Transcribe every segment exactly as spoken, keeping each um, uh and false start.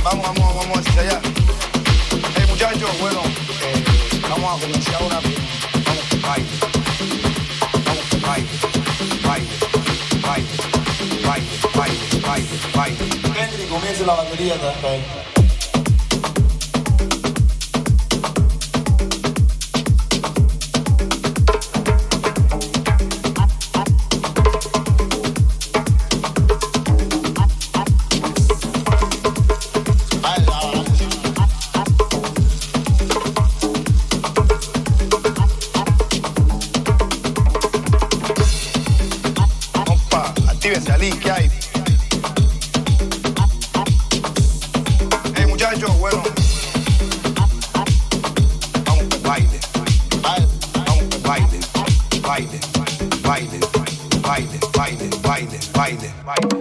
Vamos, vamos, vamos hacia allá. Hey, muchachos, bueno, eh, vamos a comenzar ahora bien. Vamos con baile. Vamos con baile. Baile, baile, baile, baile, baile, baile. Henry, comienza la batería también. Ali, ¿qué hay? Hey, muchachos, bueno. Vamos con baile. Vamos con baile. Baile, baile, baile, baile, baile, baile, baile.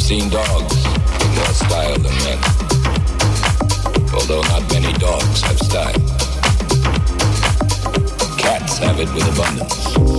seen dogs with more style than men, although not many dogs have style. Cats have it with abundance.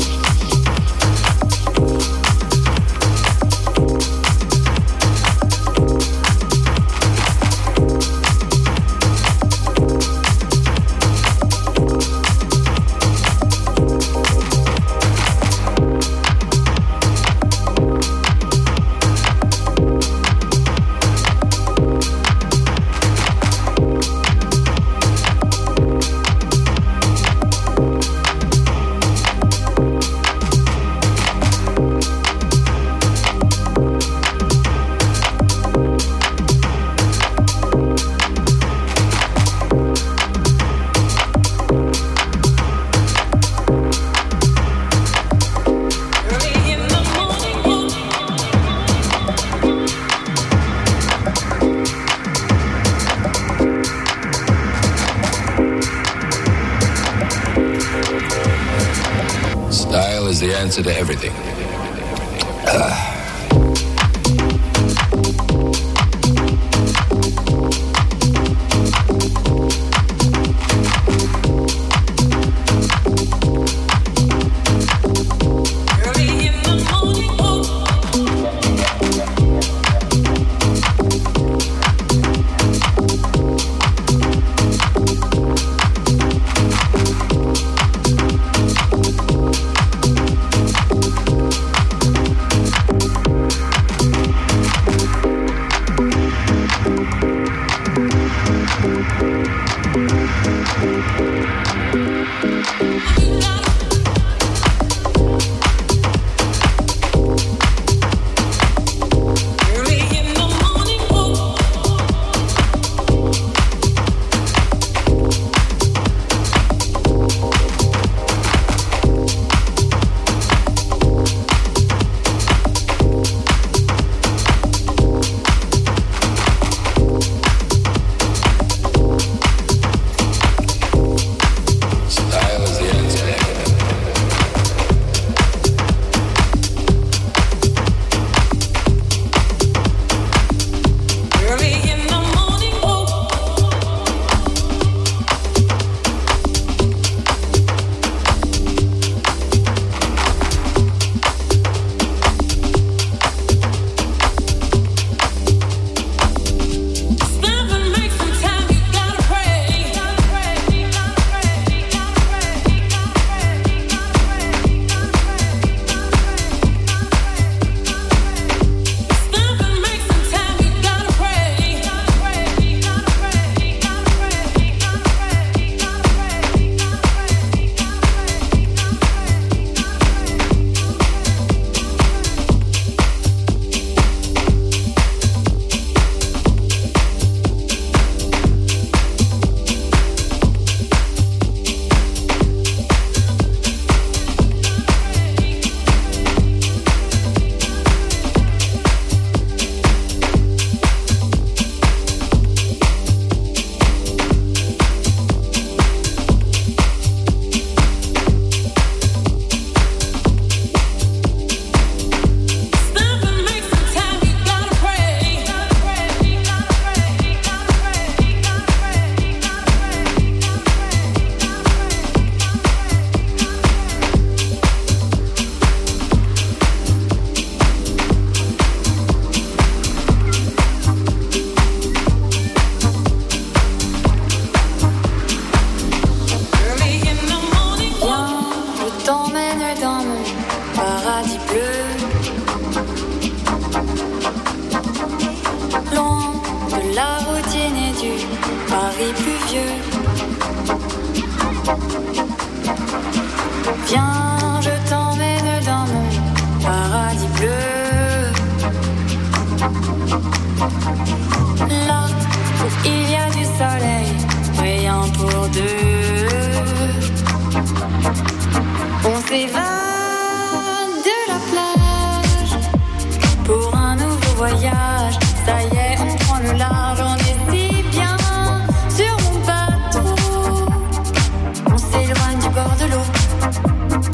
The answer to everything. Uh.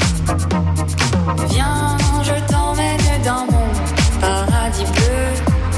Viens, je t'emmène dans mon paradis bleu.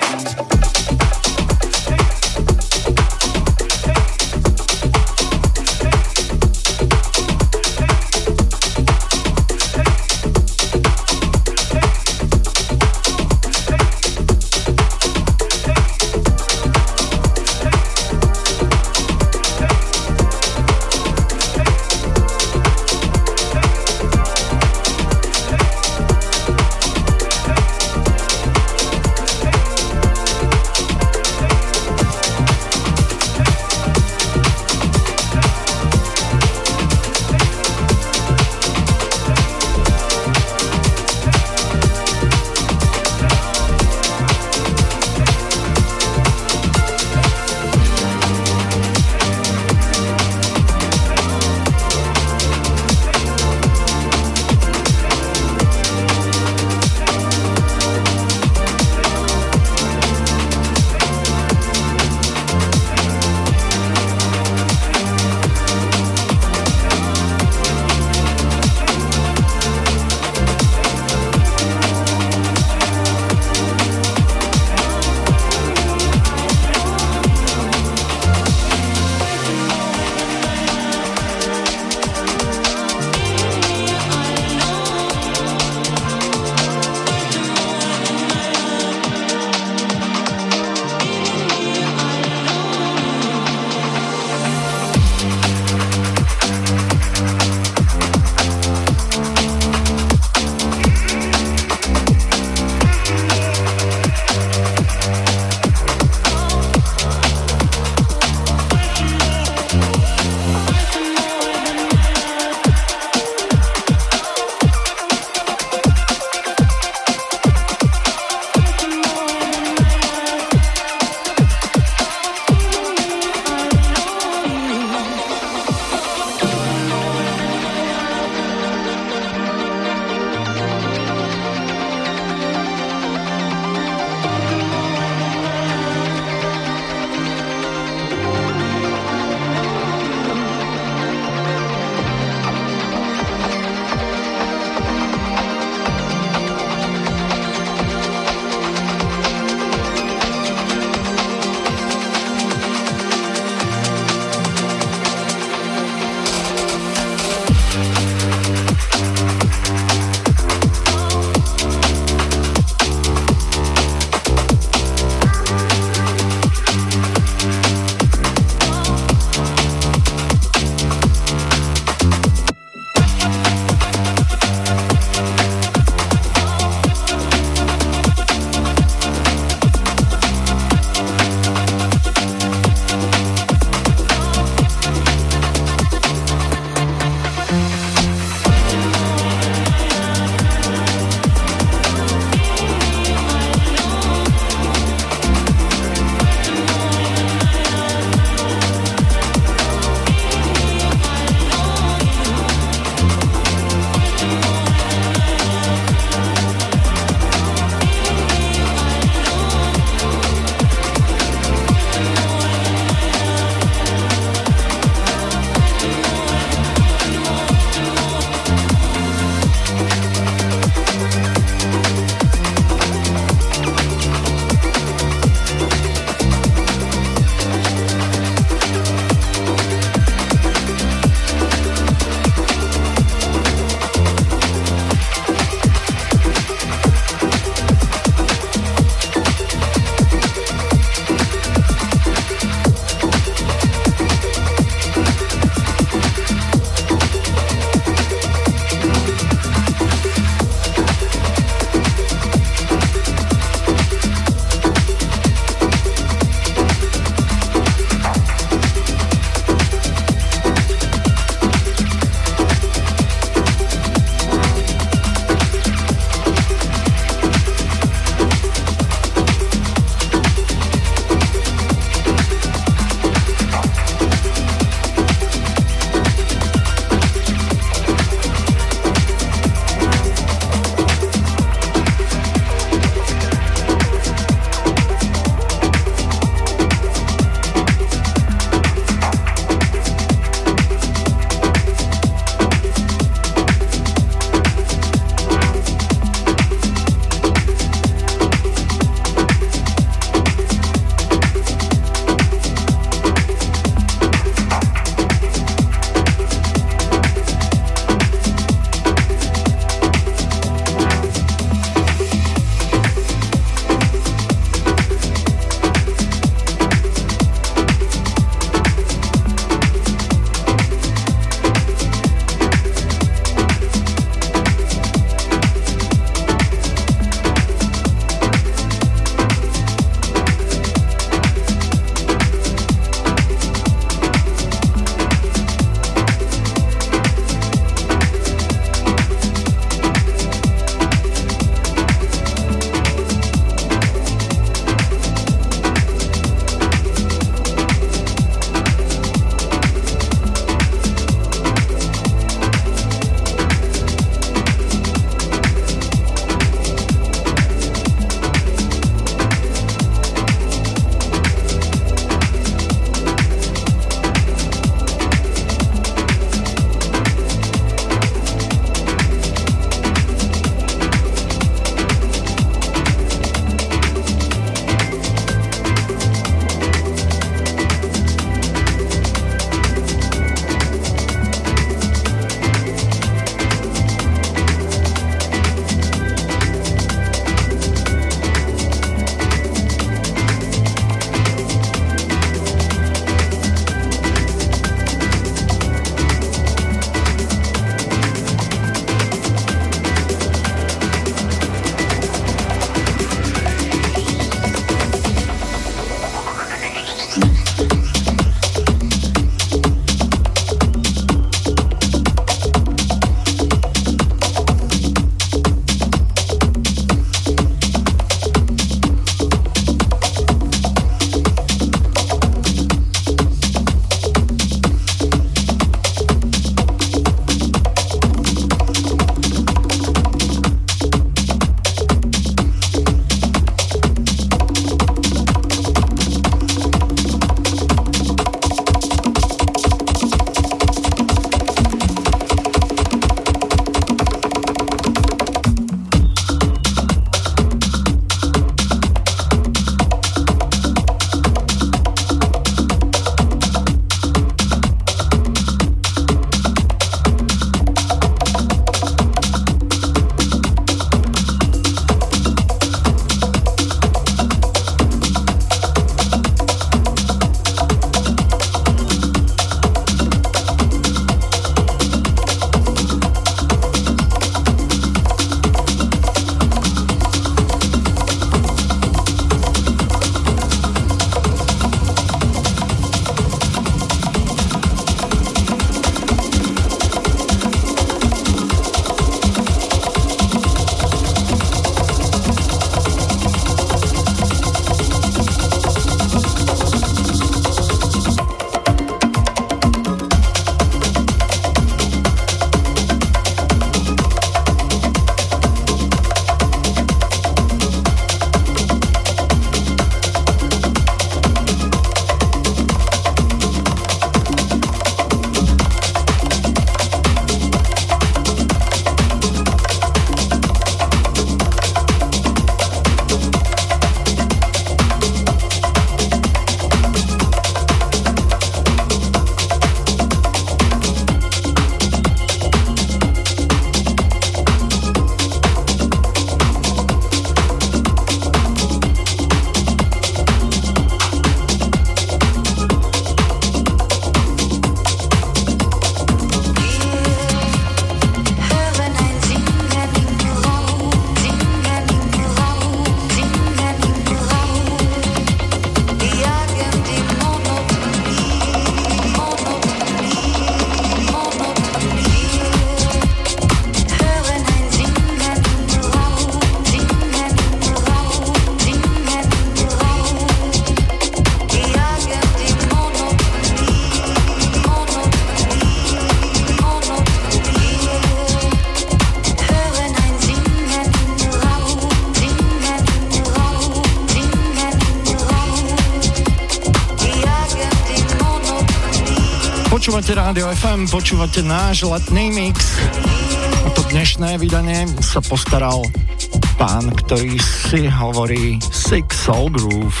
Počúvate Rádio ef em, počúvate náš letný mix. O to dnešné vydanie sa postaral pán, ktorý si hovorí Six Soul Groove.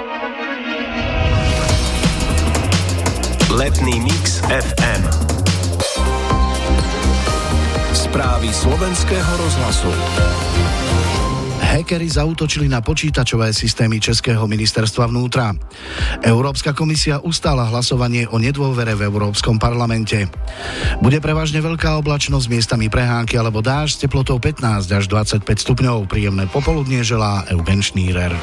Letný mix ef em. Správy slovenského rozhlasu. Hackeri zaútočili na počítačové systémy Českého ministerstva vnútra. Európska komisia ustála hlasovanie o nedôvere v Európskom parlamente. Bude prevažne veľká oblačnosť, miestami prehánky alebo dážď s teplotou pätnásť až dvadsaťpäť stupňov. Príjemné popoludnie želá Eugen Schneider.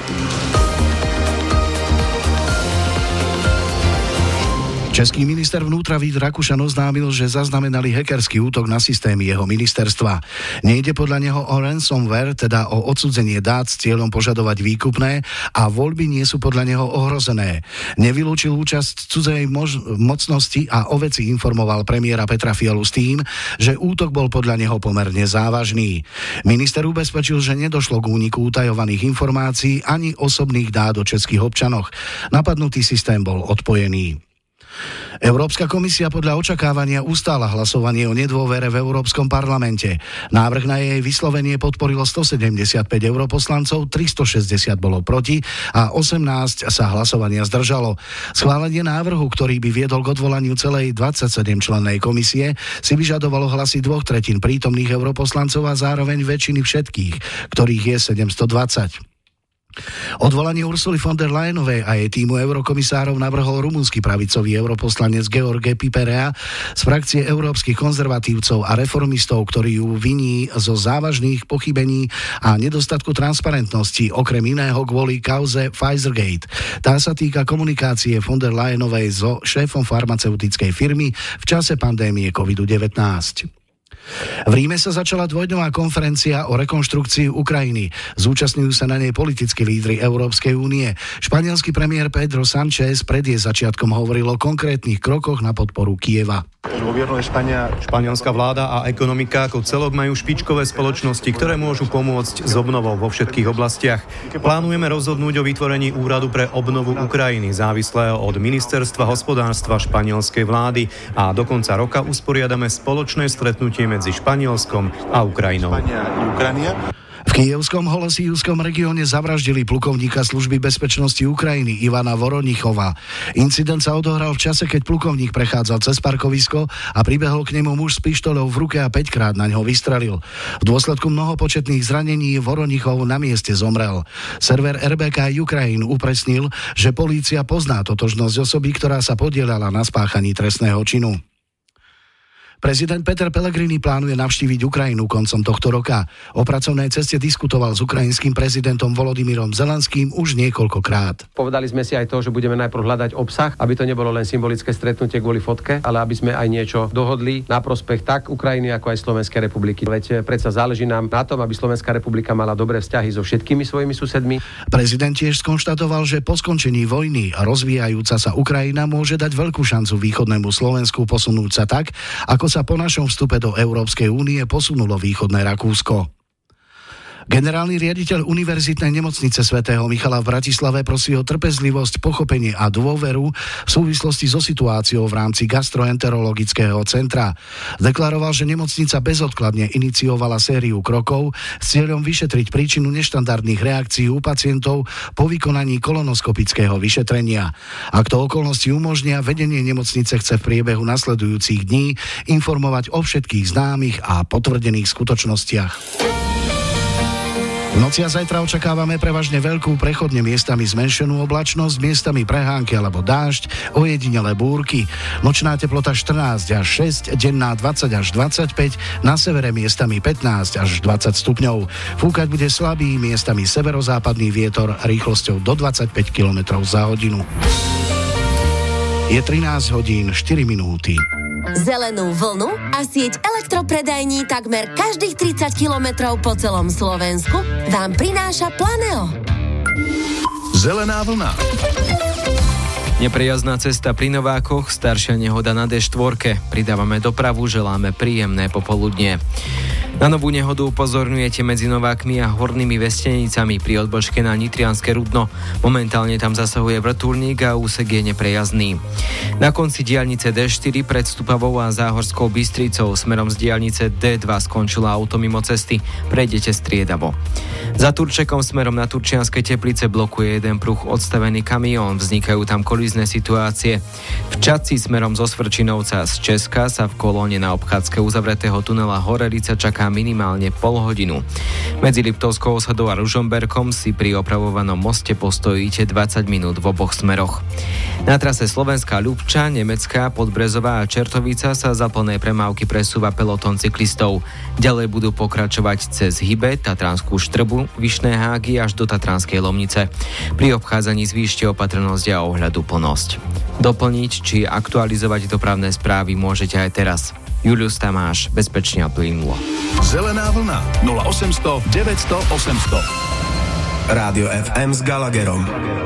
Český minister vnútra Vít Rakušan oznámil, že zaznamenali hackerský útok na systémy jeho ministerstva. Nejde podľa neho o ransomware, teda o odcudzenie dát s cieľom požadovať výkupné a voľby nie sú podľa neho ohrozené. Nevylúčil účasť cudzej mož- mocnosti a o veci informoval premiéra Petra Fialu s tým, že útok bol podľa neho pomerne závažný. Minister ubezpečil, že nedošlo k úniku utajovaných informácií ani osobných dát o českých občanoch. Napadnutý systém bol odpojený. Európska komisia podľa očakávania ustála hlasovanie o nedôvere v Európskom parlamente. Návrh na jej vyslovenie podporilo stosedemdesiatpäť europoslancov, tristošesťdesiat bolo proti a osemnásť sa hlasovania zdržalo. Schválenie návrhu, ktorý by viedol k odvolaniu celej dvadsaťsedemčlennej komisie, si vyžadovalo hlasy dvoch tretín prítomných europoslancov a zároveň väčšiny všetkých, ktorých je sedemstodvadsať. Odvolanie Ursuly von der Leyenovej a jej tímu eurokomisárov navrhol rumunský pravicový europoslanec George Piperea z frakcie európskych konzervatívcov a reformistov, ktorý ju viní zo závažných pochybení a nedostatku transparentnosti, okrem iného kvôli kauze Pfizergate. Tá sa týka komunikácie von der Leyenovej so šéfom farmaceutickej firmy v čase pandémie kovid devätnásť. V Ríme sa začala dvojdňová konferencia o rekonštrukcii Ukrajiny. Zúčastňujú sa na nej politickí lídri Európskej únie. Španielský premiér Pedro Sánchez pred jej začiatkom hovoril o konkrétnych krokoch na podporu Kyjeva. Španielská vláda a ekonomika ako celok majú špičkové spoločnosti, ktoré môžu pomôcť s obnovou vo všetkých oblastiach. Plánujeme rozhodnúť o vytvorení úradu pre obnovu Ukrajiny, závislého od ministerstva hospodárstva španielskej vlády, a do konca roka usporiadame spoločné stretnutie medzi Španielskom a Ukrajinou. V kyjevskom Holosijovskom regióne zavraždili plukovníka služby bezpečnosti Ukrajiny Ivana Voronichova. Incident sa odohral v čase, keď plukovník prechádzal cez parkovisko a pribehol k nemu muž s pištoľou v ruke a päťkrát na ňo vystrelil. V dôsledku mnohopočetných zranení Voronichov na mieste zomrel. Server er bé ká Ukraine upresnil, že polícia pozná totožnosť osoby, ktorá sa podieľala na spáchaní trestného činu. Prezident Peter Pellegrini plánuje navštíviť Ukrajinu koncom tohto roka. O pracovnej ceste diskutoval s ukrajinským prezidentom Volodymyrom Zelenským už niekoľkokrát. Povedali sme si aj to, že budeme najprv hľadať obsah, aby to nebolo len symbolické stretnutie kvôli fotke, ale aby sme aj niečo dohodli na prospech tak Ukrajiny, ako aj Slovenskej republiky. Veď predsa záleží nám na tom, aby Slovenská republika mala dobré vzťahy so všetkými svojimi susedmi. Prezident tiež skonštatoval, že po skončení vojny rozvíjajúca sa Ukrajina môže dať veľkú šancu východnému Slovensku posunúť sa tak, ako sa po našom vstupe do Európskej únie posunulo východné Rakúsko. Generálny riaditeľ Univerzitnej nemocnice svätého Michala v Bratislave prosí o trpezlivosť, pochopenie a dôveru v súvislosti so situáciou v rámci gastroenterologického centra. Deklaroval, že nemocnica bezodkladne iniciovala sériu krokov s cieľom vyšetriť príčinu neštandardných reakcií u pacientov po vykonaní kolonoskopického vyšetrenia. Ak to okolnosti umožnia, vedenie nemocnice chce v priebehu nasledujúcich dní informovať o všetkých známych a potvrdených skutočnostiach. V noci a zajtra očakávame prevažne veľkú, prechodne miestami zmenšenú oblačnosť, miestami prehánky alebo dážď, ojedinelé búrky. Nočná teplota štrnásť až šesť, denná dvadsať až dvadsaťpäť, na severe miestami pätnásť až dvadsať stupňov. Fúkať bude slabý, miestami severozápadný vietor rýchlosťou do dvadsaťpäť kilometrov za hodinu. Je trinásť hodín štyri minúty. Zelenú vlnu a sieť elektropredajní takmer každých tridsať kilometrov po celom Slovensku vám prináša Planeo. Zelená vlna. Neprejazdná cesta pri Novákoch, staršia nehoda na dé štyri. Pridávame dopravu, želáme príjemné popoludnie. Na novú nehodu upozorňujete medzi Novákmi a Hornými Vestenicami pri odbočke na Nitrianske Rudno. Momentálne tam zasahuje vrtuľník a úsek je neprejazdný. Na konci diaľnice dé štyri pred Stupavou a Záhorskou Bystricou smerom z diaľnice dé dva skončila auto mimo cesty. Prejdete striedavo. Za Turčekom smerom na Turčianske Teplice blokuje jeden pruh odstavený kamión. Vznikajú tam kolízne situácie. V Čadci smerom zo Svrčinovca z Česka sa v kolóne na obchádzke uzavretého tunela Horelica čaká minimálne pol hodinu. Medzi Liptovskou osadou a Ružomberkom si pri opravovanom moste postojíte dvadsať minút v oboch smeroch. Na trase Slovenská Ľubča, Nemecká, Podbrezová a Čertovica sa za plnej premávky presúva pelotón cyklistov. Ďalej budú pokračovať cez Hybe, Tatranskú Štrbu, Vyšné Hágy až do Tatranskej Lomnice. Pri obchádzaní zvýšte opatrnosť a ohľadu plnosť. Doplniť či aktualizovať dopravné správy môžete aj teraz. Julius Tamáš, bezpečne a plynulo. Zelená vlna nula osemsto deväťsto osemsto. Rádio ef em s Gallagherom.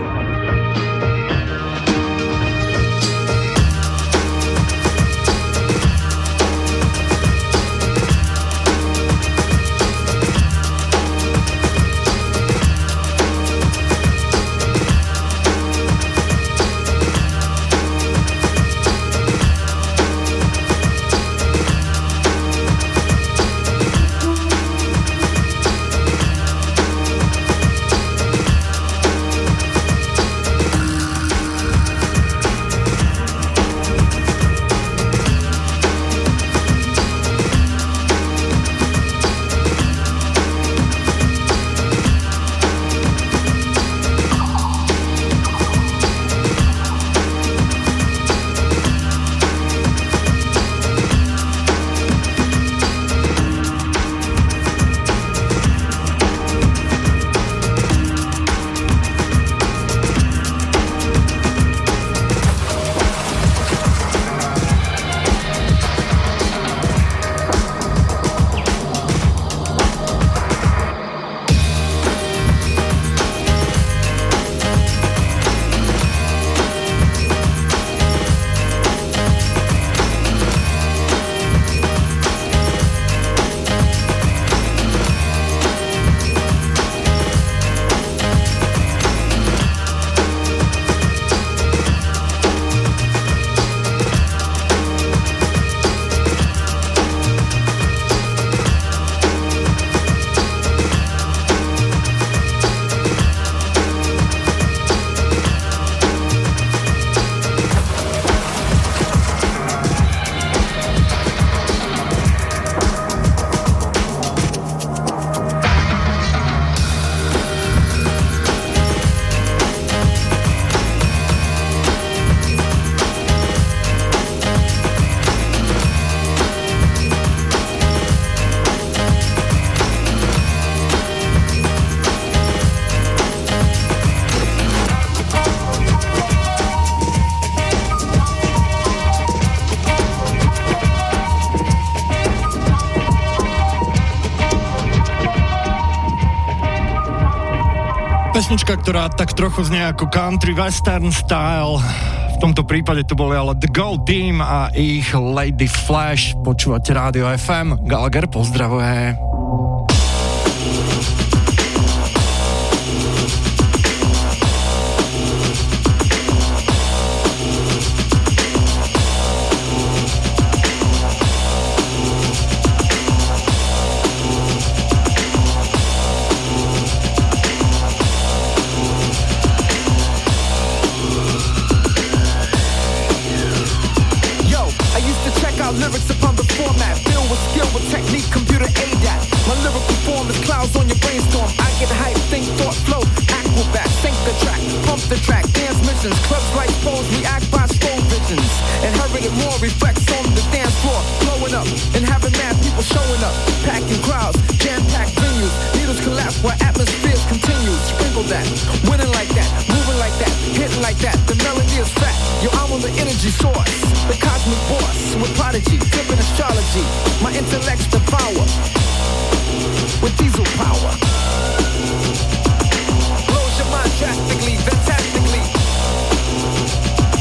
Pesnička, ktorá tak trochu znie ako country western style. V tomto prípade to boli ale The Go Team a ich Lady Flash. Počúvate Rádio ef em. Gallagher pozdravuje. Lyrics upon the format, filled with skill, with technique, computer aid at. My lyrical form is clouds on your brainstorm. I get hype, think, thought, flow, acrobat, sync the track, pump the track, dance missions, clubs like pose, react by slow visions. Inherited more reflects on the dance floor, blowing up and having mad people showing up, packing crowds, jam-packed venues, needles collapse while atmospheres continue. Sprinkle that, winning like that, moving like that, hitting like that. The melody is fat. Yo, I'm on the energy source, the cosmic boss with prodigy, flipping astrology. My intellect's devour with diesel power. Blows your mind drastically, fantastically.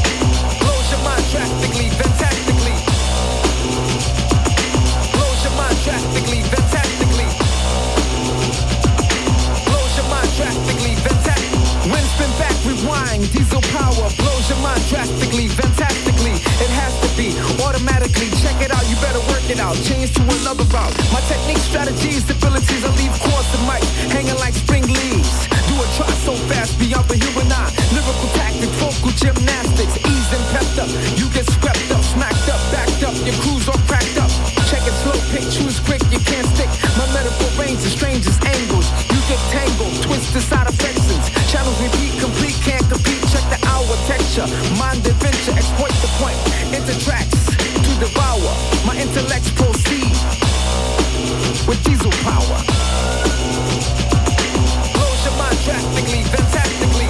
speed. Automatically, check it out, you better work it out. Change to another route. My technique, strategies, abilities, I leave course and mic hanging like spring leaves. Do a try so fast, beyond the human eye. Lyrical tactics, vocal gymnastics, ease and pepped up. You get swept up, smacked up, backed up. Your crew's all cracked up. Check it slow, pick, choose quick, you can't stick. My metaphor ranges, strangest angles. You get tangled, twisted side affections. Channels repeat, complete, can't compete. Check the hour texture, mind adventure, exploit the point. Enter tracks to devour. My intellects proceed with diesel power. Blows your mind drastically, fantastically.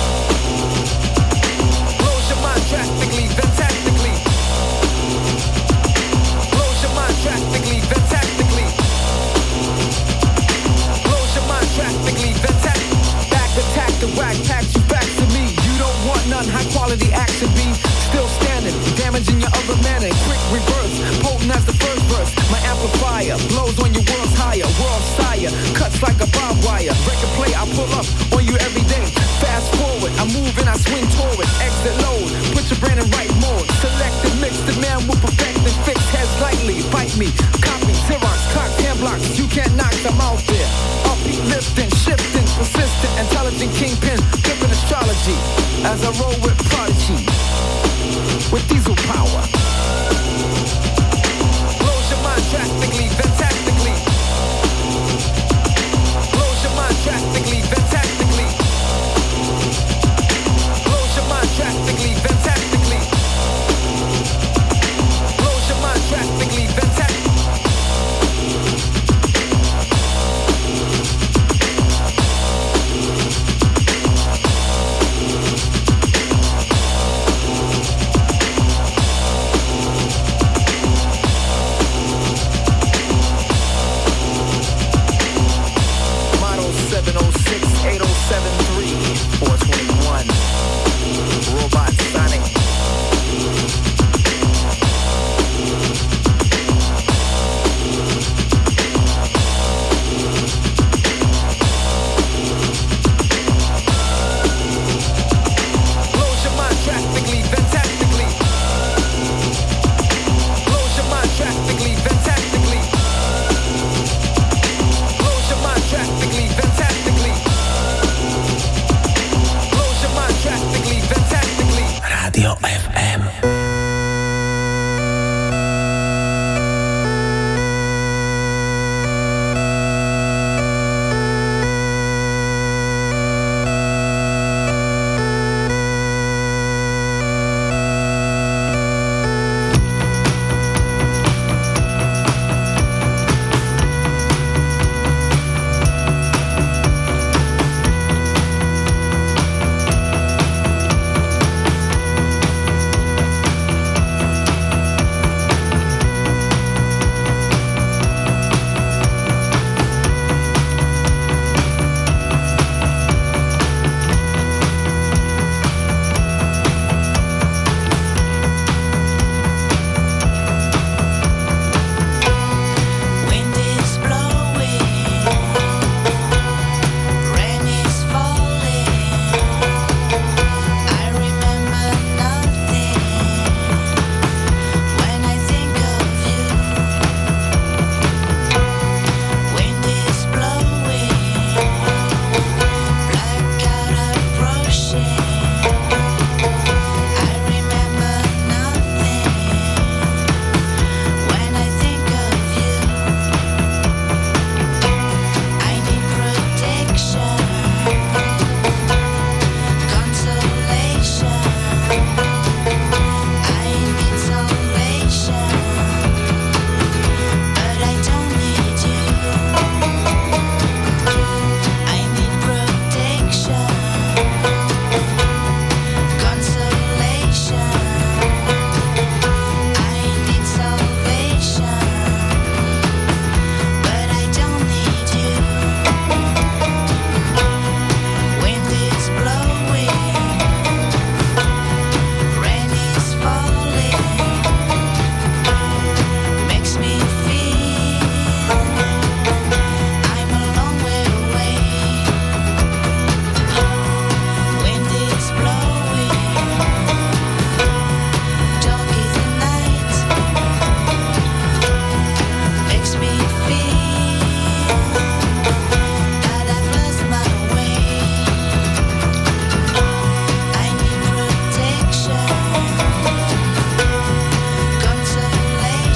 Blows your mind drastically, fantastically. Blows your mind drastically, fantastically. Blows your mind drastically, fantastically. Back attack the whack, pack you back to me. You don't want none, high quality action be still standing, damaging your other manner. Quick reverse, potent as the first verse. My amplifier blows on your world's higher, world sire, cuts like a barbed wire. Record play, I pull up on you every day. Fast forward, I move and I swing toward. Exit load, put your brain in right mode. Select and mix, the man will perfect and fix heads lightly. Bite me, copy, Xerox, clock, hand blocks. You can't knock them out there. Upbeat, lifting, shifting, persistent, intelligent kingpin, flipping astrology. As I roll with prodigy, with diesel power. Blows your mind drastically, fantastically. Blows your mind drastically, fantastically. Blows your mind drastically, fantastically. Blows your mind drastically, fantastically. seven oh six, eight oh seven three, four twenty-one. Robot Sonic. Blows your mind drastically, fantastically. Blows your mind drastically, fantastically. Blows your mind drastically, fantastically. Rádio ef em.